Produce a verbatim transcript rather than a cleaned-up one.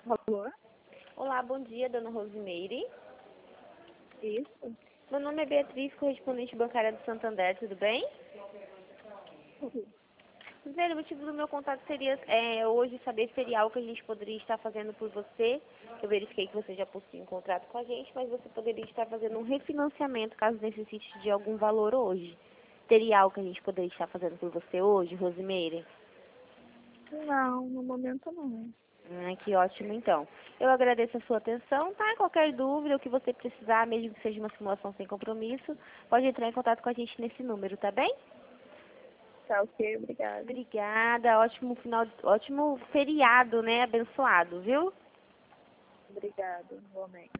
Alô? Olá, bom dia, dona Rosimeire. Isso? Meu nome é Beatriz, correspondente bancária do Santander, tudo bem? Uhum. Rosimeire, o motivo do meu contato seria é, hoje saber se seria algo que a gente poderia estar fazendo por você. Eu verifiquei que você já possui um contrato com a gente, mas você poderia estar fazendo um refinanciamento caso necessite de algum valor hoje. Teria algo que a gente poderia estar fazendo por você hoje, Rosimeire? Não, no momento não. Ah, que ótimo, então. Eu agradeço a sua atenção, tá? Qualquer dúvida, o que você precisar, mesmo que seja uma simulação sem compromisso, pode entrar em contato com a gente nesse número, tá bem? Tá ok, obrigada. Obrigada, ótimo final, ótimo feriado, né? Abençoado, viu? Obrigada, igualmente.